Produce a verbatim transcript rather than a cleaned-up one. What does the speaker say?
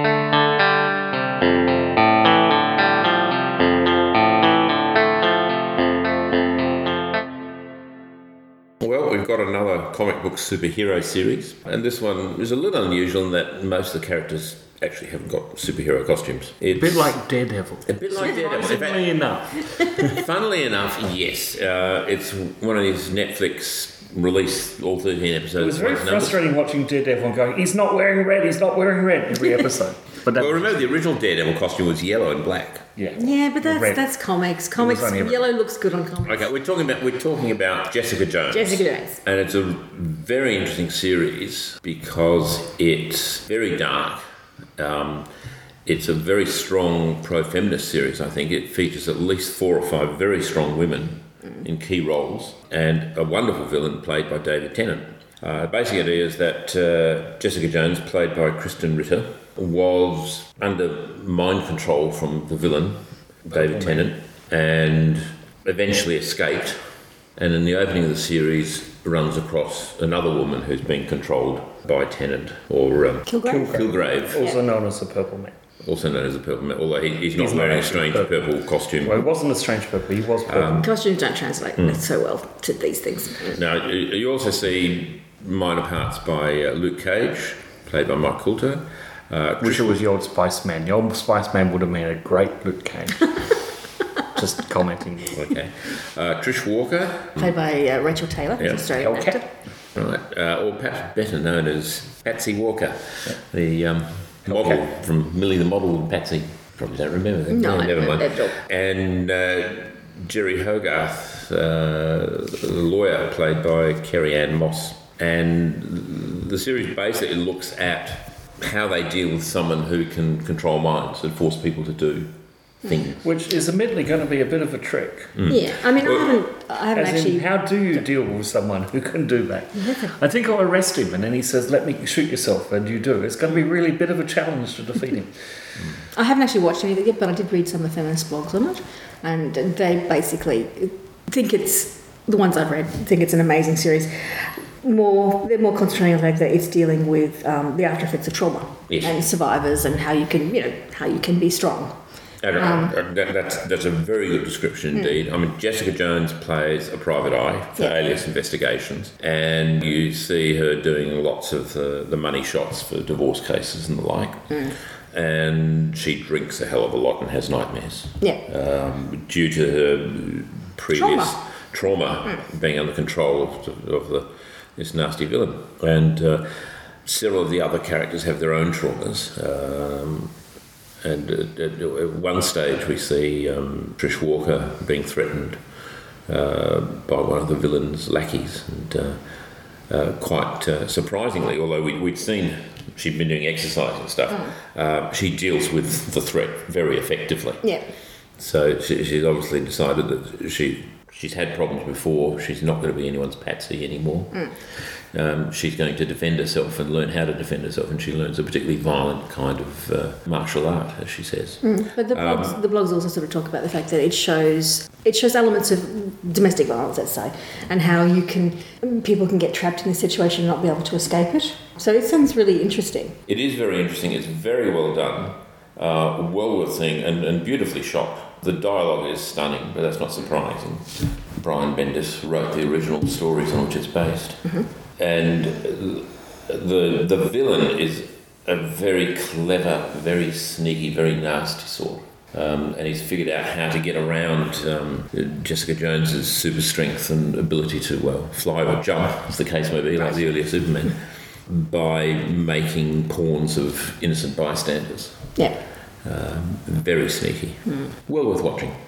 Well, we've got another comic book superhero series, and this one is a little unusual in that most of the characters actually haven't got superhero costumes. It's a bit like Daredevil. A bit like Daredevil. Funnily enough. Funnily enough, yes. Uh, it's one of these Netflix released all thirteen episodes. It was very frustrating watching Daredevil and going, he's not wearing red, he's not wearing red every episode. But well, remember the original Daredevil costume was yellow and black. Yeah, yeah, but that's that's comics. Comics yellow looks good on comics. Okay, we're talking about we're talking about Jessica Jones. Jessica Jones, and it's a very interesting series because it's very dark. Um, it's a very strong pro-feminist series. I think it features at least four or five very strong women mm. in key roles, and a wonderful villain played by David Tennant. Uh, the basic idea is that uh, Jessica Jones, played by Kristen Ritter, was under mind control from the villain, David Tennant, and eventually escaped. And in the opening of the series, runs across another woman who's being controlled by Tennant, or um, Kilgrave. Kilgrave, also yeah. known as the Purple Man. Also known as the Purple Man, although he, he's not he's wearing a strange purple. purple costume. Well, it wasn't a strange purple, he was purple. Um, Costumes don't translate mm. so well to these things. Now, you also see minor parts by uh, Luke Cage, played by Mike Coulter. Uh, Wish it was your Spice Man. Your Spice Man would have made a great Luke Cage. Just commenting. Okay. Uh, Trish Walker. Played by uh, Rachel Taylor, yeah. Australian okay. actor. Right. Uh, or perhaps better known as Patsy Walker, yeah. the um, model okay. from Millie the Model and Patsy. Probably don't remember that. No, yeah, never mind. Never. And uh, Jerry Hogarth, uh, the lawyer, played by Kerry Ann Moss. And the series basically looks at how they deal with someone who can control minds and force people to do things. Which is admittedly going to be a bit of a trick. Mm. Yeah, I mean, well, I haven't, I haven't as actually... In, how do you deal with someone who can do that? I think I'll arrest him, and then he says, let me shoot yourself, and you do. It's going to be really a bit of a challenge to defeat him. I haven't actually watched anything yet, but I did read some of the feminist blogs on it, and they basically think it's, the ones I've read, think it's an amazing series. More, they're more concentrating on the fact that it's dealing with um, the after effects of trauma yes. and survivors, and how you can, you know, how you can be strong. And, um, that, that's that's a very good description indeed. Mm. I mean, Jessica Jones plays a private eye for yeah. Alias Investigations, and you see her doing lots of the, the money shots for divorce cases and the like. Mm. And she drinks a hell of a lot and has nightmares. Yeah. Um, due to her previous trauma, trauma mm. being under control of, of the. this nasty villain. And uh, several of the other characters have their own traumas. Um, and at, at, at one stage we see um, Trish Walker being threatened uh, by one of the villain's lackeys. And uh, uh, quite uh, surprisingly, although we, we'd seen she'd been doing exercise and stuff, oh. uh, she deals with the threat very effectively. Yeah. So she, she's obviously decided that she... She's had problems before. She's not going to be anyone's patsy anymore. Mm. Um, she's going to defend herself and learn how to defend herself, and she learns a particularly violent kind of uh, martial art, as she says. Mm. But the blogs, um, the blogs also sort of talk about the fact that it shows it shows elements of domestic violence, let's say, and how you can people can get trapped in this situation and not be able to escape it. So it sounds really interesting. It is very interesting. It's very well done, uh, well worth seeing, and, and beautifully shot. The dialogue is stunning, but that's not surprising. Brian Bendis wrote the original stories on which it's based. Mm-hmm. And the the villain is a very clever, very sneaky, very nasty sort. Um, and he's figured out how to get around um, Jessica Jones's super strength and ability to, well, fly or jump, as the case may be, like the earlier Superman, by making pawns of innocent bystanders. Yeah. Um, very sneaky. Mm. Well worth watching.